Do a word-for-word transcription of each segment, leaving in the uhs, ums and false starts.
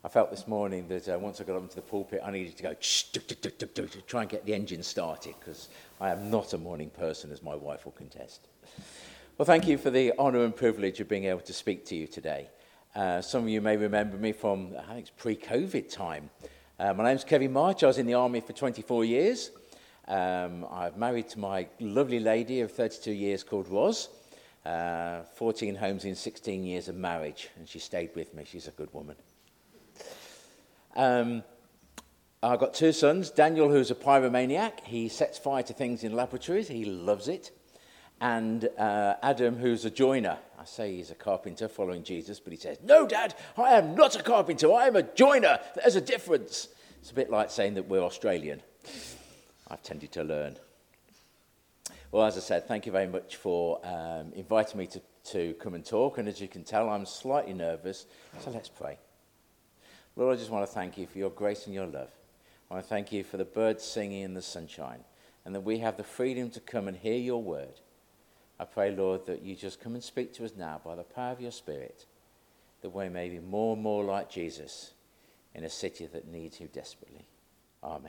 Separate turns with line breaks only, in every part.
I felt this morning that uh, once I got up into the pulpit, I needed to go to try and get the engine started, because I am not a morning person, as my wife will contest. Well, thank you for the honour and privilege of being able to speak to you today. Uh, some of you may remember me from, I think it's pre-COVID time. Uh, my name's Kevin March. I was in the army for twenty-four years. Um, I'm married to my lovely lady of thirty-two years called Roz. Uh, fourteen homes in sixteen years of marriage, and she stayed with me. She's a good woman. Um, I've got two sons. Daniel, who's a pyromaniac. He sets fire to things in laboratories. He loves it. And uh, Adam, who's a joiner. I say he's a carpenter following Jesus, but he says, "No, Dad, I am not a carpenter. I am a joiner. There's a difference." It's a bit like saying that we're Australian. I've tended to learn. Well, as I said, thank you very much for um, inviting me to, to come and talk. And as you can tell, I'm slightly nervous. So let's pray. Lord, I just want to thank you for your grace and your love. I want to thank you for the birds singing in the sunshine, and that we have the freedom to come and hear your word. I pray, Lord, that you just come and speak to us now by the power of your Spirit, that we may be more and more like Jesus in a city that needs you desperately. Amen.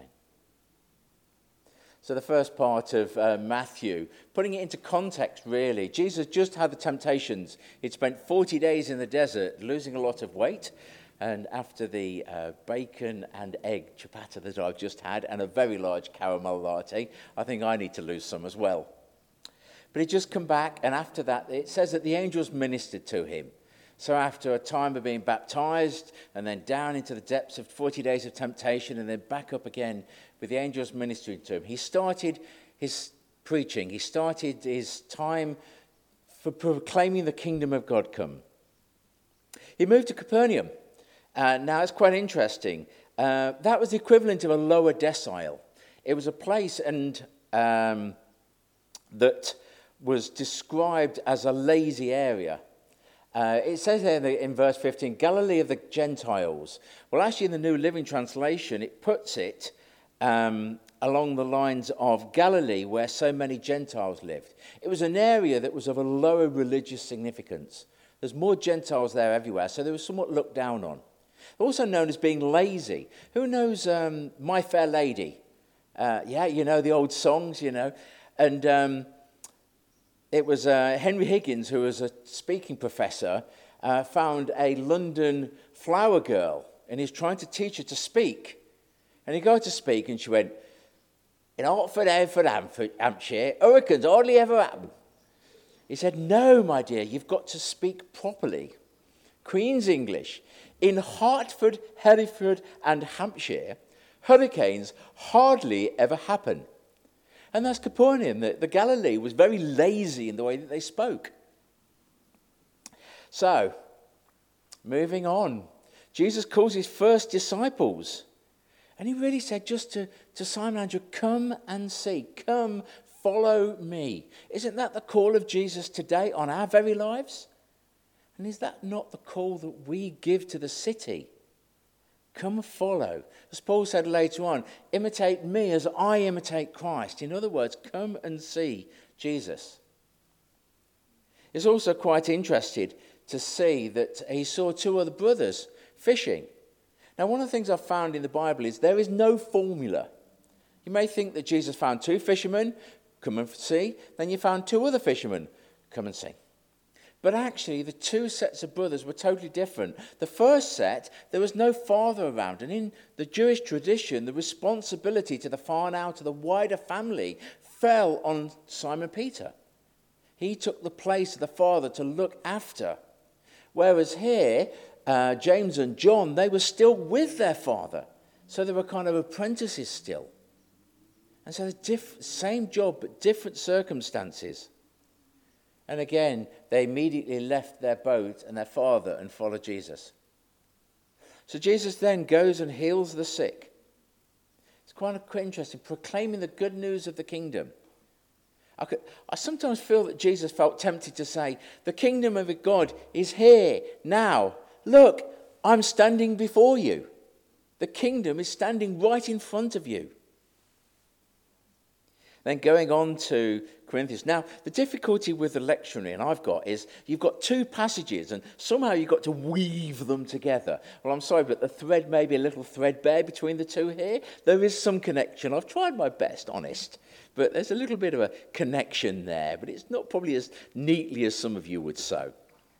So the first part of uh, Matthew, putting it into context, really, Jesus just had the temptations. He'd spent forty days in the desert, losing a lot of weight. And after the uh, bacon and egg ciabatta that I've just had, and a very large caramel latte, I think I need to lose some as well. But he'd just come back, and after that, it says that the angels ministered to him. So after a time of being baptized, and then down into the depths of forty days of temptation, and then back up again with the angels ministering to him, he started his preaching. He started his time for proclaiming the kingdom of God come. He moved to Capernaum. Uh, now, it's quite interesting. Uh, that was the equivalent of a lower decile. It was a place and um, that was described as a lazy area. Uh, it says there in, the, in verse fifteen, Galilee of the Gentiles. Well, actually, in the New Living Translation, it puts it um, along the lines of Galilee, where so many Gentiles lived. It was an area that was of a lower religious significance. There's more Gentiles there everywhere, so they were somewhat looked down on. Also known as being lazy. Who knows um, My Fair Lady? Uh, yeah, you know, the old songs, you know. And um, it was uh, Henry Higgins, who was a speaking professor, uh, found a London flower girl, and he's trying to teach her to speak. And he got to speak, and she went, "In Hartford, Hereford, Hampshire, hurricanes hardly ever happen." He said, "No, my dear, you've got to speak properly. Queen's English. In Hartford, Hereford, and Hampshire, hurricanes hardly ever happen." And that's Capernaum. The, the Galilee was very lazy in the way that they spoke. So, moving on. Jesus calls his first disciples. And he really said just to, to Simon Andrew, "Come and see. Come, follow me." Isn't that the call of Jesus today on our very lives? And is that not the call that we give to the city? Come follow. As Paul said later on, imitate me as I imitate Christ. In other words, come and see Jesus. It's also quite interesting to see that he saw two other brothers fishing. Now, one of the things I've found in the Bible is there is no formula. You may think that Jesus found two fishermen, come and see. Then you found two other fishermen, come and see. But actually, the two sets of brothers were totally different. The first set, there was no father around. And in the Jewish tradition, the responsibility to the far now, to the wider family, fell on Simon Peter. He took the place of the father to look after. Whereas here, uh, James and John, they were still with their father. So they were kind of apprentices still. And so the diff- same job, but different circumstances. And again, they immediately left their boat and their father and followed Jesus. So Jesus then goes and heals the sick. It's quite interesting, proclaiming the good news of the kingdom. I, could, I sometimes feel that Jesus felt tempted to say, the kingdom of God is here, now. Look, I'm standing before you. The kingdom is standing right in front of you. Then going on to Corinthians. Now, the difficulty with the lectionary, and I've got, is you've got two passages, and somehow you've got to weave them together. Well, I'm sorry, but the thread may be a little threadbare between the two here. There is some connection. I've tried my best, honest. But there's a little bit of a connection there, but it's not probably as neatly as some of you would so.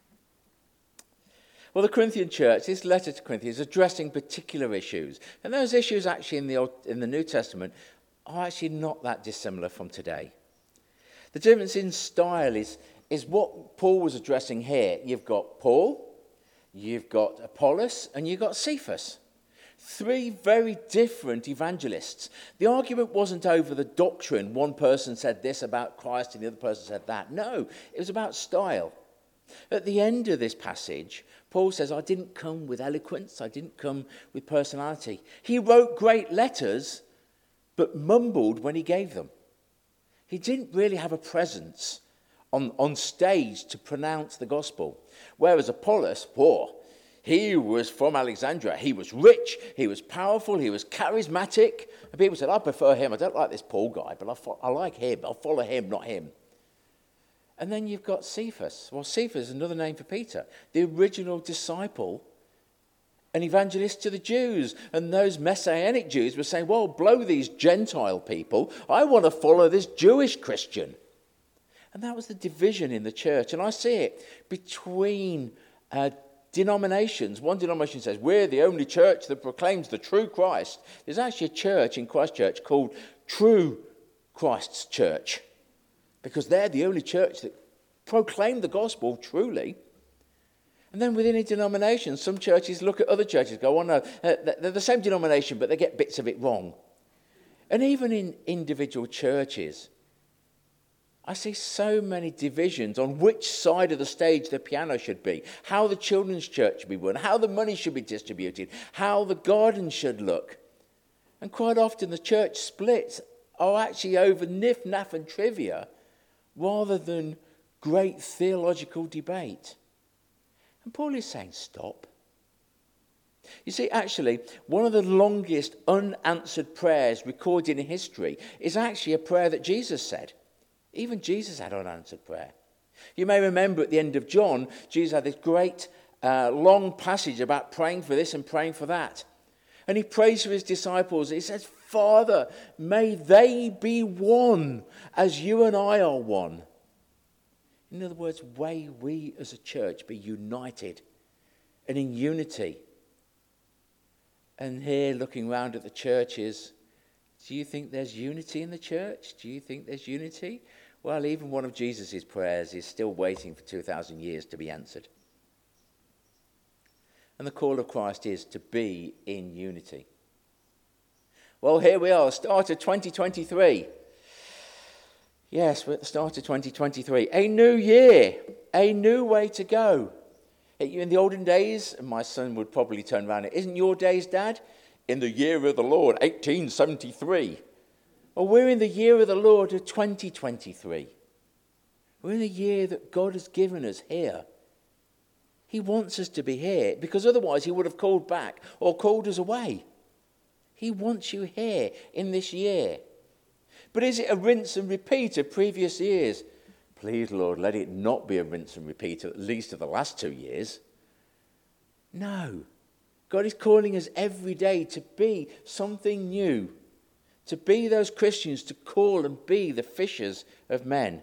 Well, the Corinthian church, this letter to Corinthians, is addressing particular issues. And those issues actually in the Old, in the New Testament are actually not that dissimilar from today. The difference in style is, is what Paul was addressing here. You've got Paul, you've got Apollos, and you've got Cephas. Three very different evangelists. The argument wasn't over the doctrine. One person said this about Christ and the other person said that. No, it was about style. At the end of this passage, Paul says, I didn't come with eloquence. I didn't come with personality. He wrote great letters, but mumbled when he gave them. He didn't really have a presence on, on stage to pronounce the gospel. Whereas Apollos, poor, he was from Alexandria. He was rich, he was powerful, he was charismatic. And people said, I prefer him. I don't like this Paul guy, but I, fo- I like him. I'll follow him, not him. And then you've got Cephas. Well, Cephas is another name for Peter, the original disciple, an evangelist to the Jews. And those Messianic Jews were saying, well, blow these Gentile people. I want to follow this Jewish Christian. And that was the division in the church. And I see it between uh, denominations. One denomination says, we're the only church that proclaims the true Christ. There's actually a church in Christchurch called True Christ's Church, because they're the only church that proclaim the gospel truly. And then within a denomination, some churches look at other churches and go, oh no, they're the same denomination, but they get bits of it wrong. And even in individual churches, I see so many divisions on which side of the stage the piano should be, how the children's church should be run, how the money should be distributed, how the garden should look. And quite often the church splits are actually over niff, naff and trivia rather than great theological debate. And Paul is saying, stop. You see, actually, one of the longest unanswered prayers recorded in history is actually a prayer that Jesus said. Even Jesus had unanswered prayer. You may remember at the end of John, Jesus had this great uh, long passage about praying for this and praying for that. And he prays for his disciples. He says, Father, may they be one as you and I are one. In other words, may we as a church be united and in unity. And here, looking round at the churches, do you think there's unity in the church? Do you think there's unity? Well, even one of Jesus' prayers is still waiting for two thousand years to be answered. And the call of Christ is to be in unity. Well, here we are, start of twenty twenty-three. Yes, we're at the start of twenty twenty-three. A new year, a new way to go. In the olden days, and my son would probably turn around, isn't your days, Dad? In the year of the Lord, eighteen seventy-three. Well, we're in the year of the Lord of twenty twenty-three. We're in the year that God has given us here. He wants us to be here, because otherwise he would have called back or called us away. He wants you here in this year. But is it a rinse and repeat of previous years? Please, Lord, let it not be a rinse and repeat, at least of the last two years. No. God is calling us every day to be something new, to be those Christians, to call and be the fishers of men.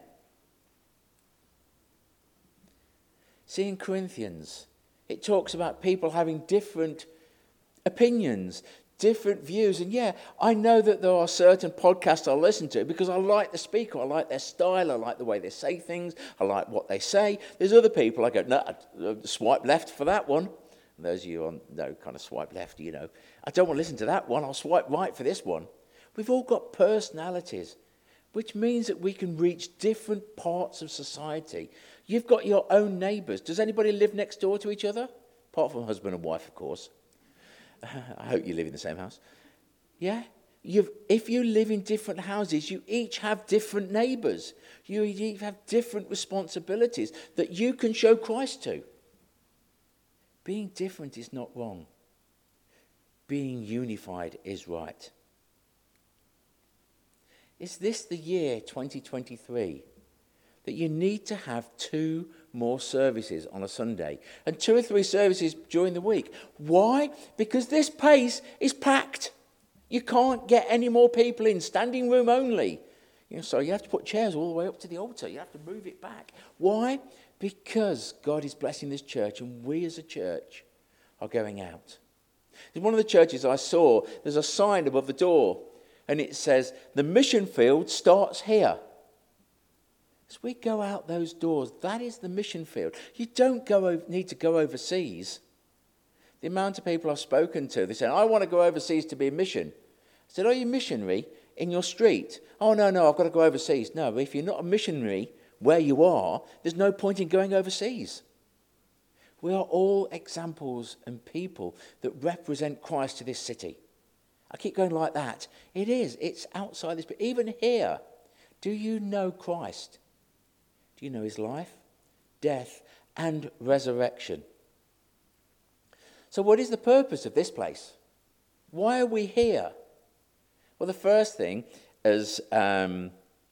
See, in Corinthians, it talks about people having different opinions, different views. And yeah, I know that there are certain podcasts I listen to because I like the speaker, I like their style, I like the way they say things, I like what they say. There's other people I go, no, I'd swipe left for that one. And those of you on no kind of swipe left, you know, I don't want to listen to that one, I'll swipe right for this one. We've all got personalities, which means that we can reach different parts of society. You've got your own neighbours. Does anybody live next door to each other? Apart from husband and wife, of course. I hope you live in the same house. Yeah? You've, if you live in different houses, you each have different neighbours. You each have different responsibilities that you can show Christ to. Being different is not wrong. Being unified is right. Is this the year twenty twenty-three that you need to have two more services on a Sunday and two or three services during the week? Why? Because this place is packed. You can't get any more people in, standing room only. You know, so you have to put chairs all the way up to the altar. You have to move it back. Why? Because God is blessing this church, and we as a church are going out. In one of the churches I saw, there's a sign above the door, and it says, the mission field starts here. As we go out those doors, that is the mission field. You don't go need to go overseas. The amount of people I've spoken to, they say, I want to go overseas to be a mission. I said, are you a missionary in your street? Oh, no, no, I've got to go overseas. No, if you're not a missionary where you are, there's no point in going overseas. We are all examples and people that represent Christ to this city. I keep going like that. It is. It's outside this. But even here, do you know Christ? Do you know his life, death, and resurrection? So what is the purpose of this place? Why are we here? Well, the first thing is um,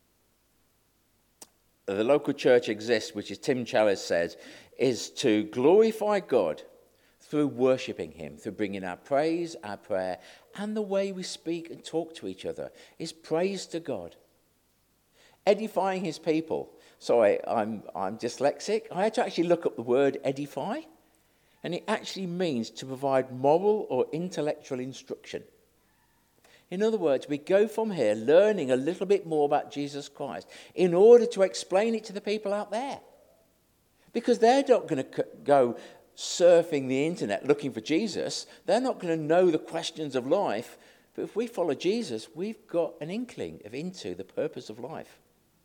the local church exists, which is Tim Challis says, is to glorify God through worshipping him, through bringing our praise, our prayer, and the way we speak and talk to each other is praise to God. Edifying his people. Sorry, I'm, I'm dyslexic. I had to actually look up the word edify, and it actually means to provide moral or intellectual instruction. In other words, we go from here learning a little bit more about Jesus Christ in order to explain it to the people out there. Because they're not going to go surfing the internet looking for Jesus. They're not going to know the questions of life. But if we follow Jesus, we've got an inkling of into the purpose of life.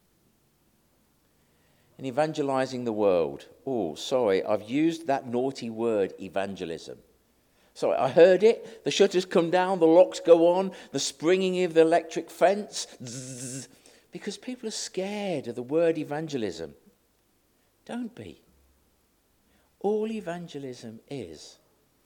In evangelizing the world. Oh, sorry, I've used that naughty word, evangelism. Sorry, I heard it. The shutters come down, the locks go on, the springing of the electric fence. Zzz, because people are scared of the word evangelism. Don't be. All evangelism is,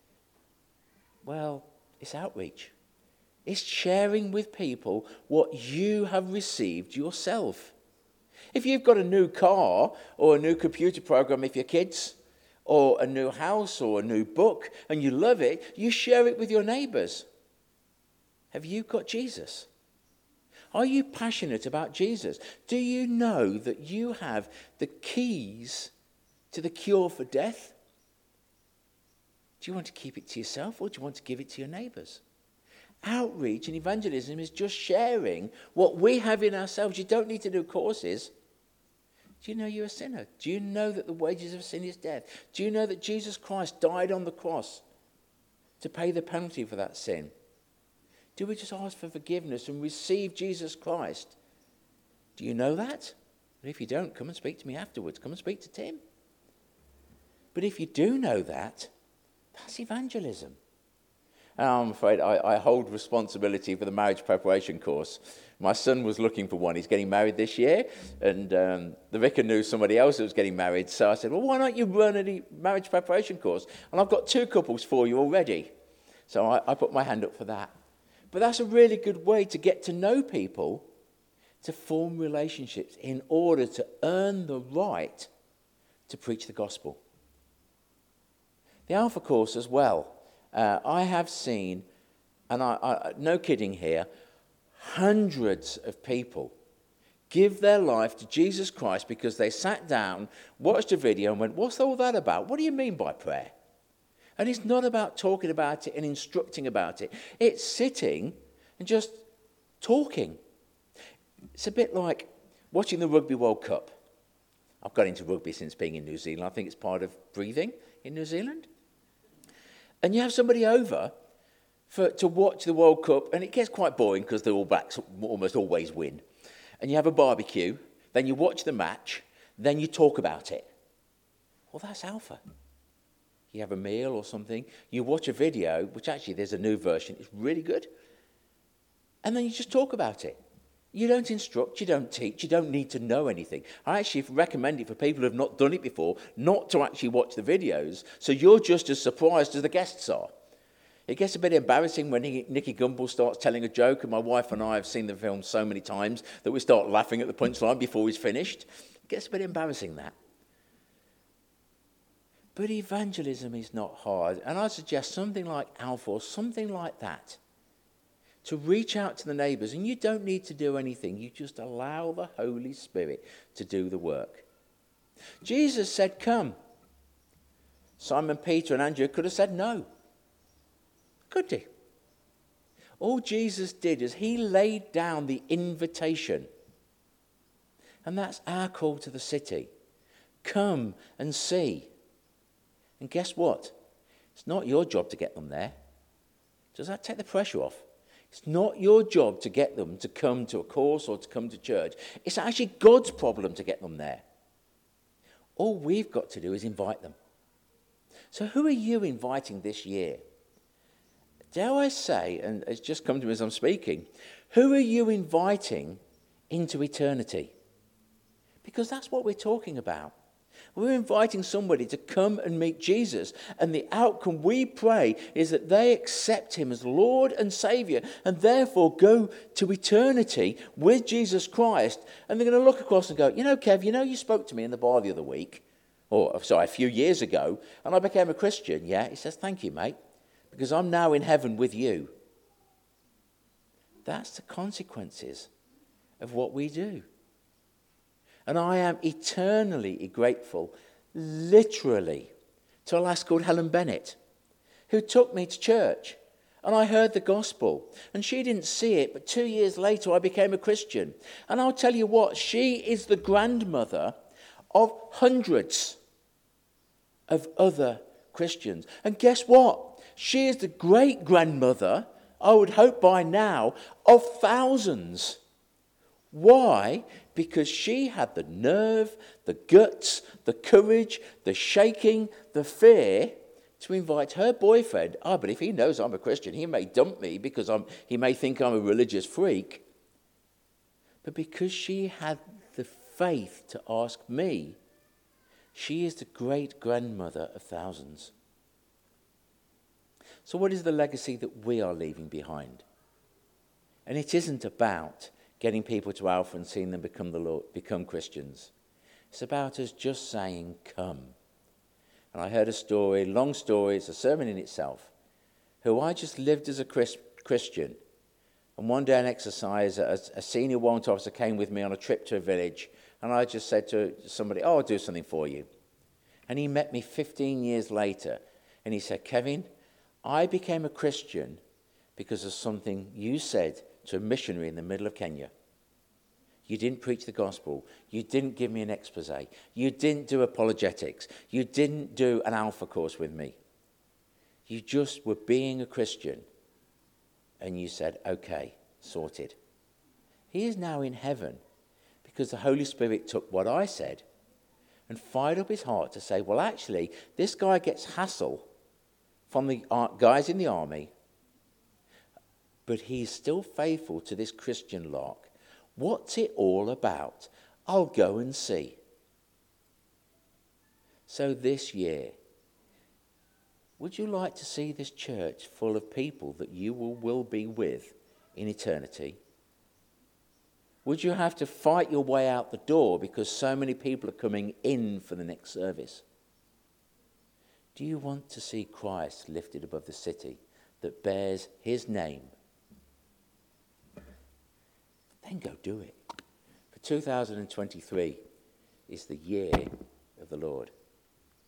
well, it's outreach. It's sharing with people what you have received yourself. If you've got a new car or a new computer program if you're kids, or a new house or a new book, and you love it, you share it with your neighbours. Have you got Jesus? Are you passionate about Jesus? Do you know that you have the keys to the cure for death? Do you want to keep it to yourself, or do you want to give it to your neighbours? Outreach and evangelism is just sharing what we have in ourselves. You don't need to do courses. Do you know you're a sinner? Do you know that the wages of sin is death? Do you know that Jesus Christ died on the cross to pay the penalty for that sin? Do we just ask for forgiveness and receive Jesus Christ? Do you know that? And if you don't, come and speak to me afterwards. Come and speak to Tim. But if you do know that, that's evangelism. And I'm afraid I, I hold responsibility for the marriage preparation course. My son was looking for one. He's getting married this year, and um, the vicar knew somebody else that was getting married. So I said, well, why don't you run a marriage preparation course? And I've got two couples for you already. So I, I put my hand up for that. But that's a really good way to get to know people, to form relationships in order to earn the right to preach the gospel. The Alpha course as well. Uh, I have seen, and I, I, no kidding here, hundreds of people give their life to Jesus Christ because they sat down, watched a video and went, what's all that about? What do you mean by prayer? And it's not about talking about it and instructing about it. It's sitting and just talking. It's a bit like watching the Rugby World Cup. I've got into rugby since being in New Zealand. I think it's part of breathing in New Zealand. And you have somebody over for, to watch the World Cup, and it gets quite boring because the All Blacks almost always win. And you have a barbecue, then you watch the match, then you talk about it. Well, that's Alpha. You have a meal or something, you watch a video, which actually there's a new version, it's really good, and then you just talk about it. You don't instruct, you don't teach, you don't need to know anything. I actually recommend it for people who have not done it before, not to actually watch the videos, so you're just as surprised as the guests are. It gets a bit embarrassing when Nicky Gumbel starts telling a joke, and my wife and I have seen the film so many times that we start laughing at the punchline before he's finished. It gets a bit embarrassing, that. But evangelism is not hard, and I suggest something like Alpha or something like that, to reach out to the neighbours, and you don't need to do anything. You just allow the Holy Spirit to do the work. Jesus said, come. Simon Peter and Andrew could have said no. Could he? All Jesus did is he laid down the invitation. And that's our call to the city. Come and see. And guess what? It's not your job to get them there. Does that take the pressure off? It's not your job to get them to come to a course or to come to church. It's actually God's problem to get them there. All we've got to do is invite them. So who are you inviting this year? Dare I say, and it's just come to me as I'm speaking, who are you inviting into eternity? Because that's what we're talking about. We're inviting somebody to come and meet Jesus, and the outcome, we pray, is that they accept him as Lord and Saviour, and therefore go to eternity with Jesus Christ, and they're going to look across and go, you know, Kev, you know you spoke to me in the bar the other week, or sorry, a few years ago, and I became a Christian, yeah? He says, thank you, mate, because I'm now in heaven with you. That's the consequences of what we do. And I am eternally grateful, literally, to a lass called Helen Bennett, who took me to church. And I heard the gospel. And she didn't see it, but two years later I became a Christian. And I'll tell you what, she is the grandmother of hundreds of other Christians. And guess what? She is the great-grandmother, I would hope by now, of thousands. Why? Because she had the nerve, the guts, the courage, the shaking, the fear to invite her boyfriend. Ah, but if he knows I'm a Christian, he may dump me because I'm, he may think I'm a religious freak. But because she had the faith to ask me, she is the great-grandmother of thousands. So what is the legacy that we are leaving behind? And it isn't about getting people to Alpha and seeing them become the Lord, become Christians. It's about us just saying, come. And I heard a story, long story, it's a sermon in itself, who I just lived as a Chris, Christian. And one day in exercise, a, a senior warrant officer came with me on a trip to a village, and I just said to somebody, oh, I'll do something for you. And he met me fifteen years later, and he said, Kevin, I became a Christian because of something you said to a missionary in the middle of Kenya. You didn't preach the gospel. You didn't give me an expose. You didn't do apologetics. You didn't do an Alpha course with me. You just were being a Christian. And you said, okay, sorted. He is now in heaven because the Holy Spirit took what I said and fired up his heart to say, well, actually, this guy gets hassle from the guys in the army, but he's still faithful to this Christian lark. What's it all about? I'll go and see. So this year, would you like to see this church full of people that you will, will be with in eternity? Would you have to fight your way out the door because so many people are coming in for the next service? Do you want to see Christ lifted above the city that bears his name? Then go do it. For two thousand twenty-three is the year of the Lord.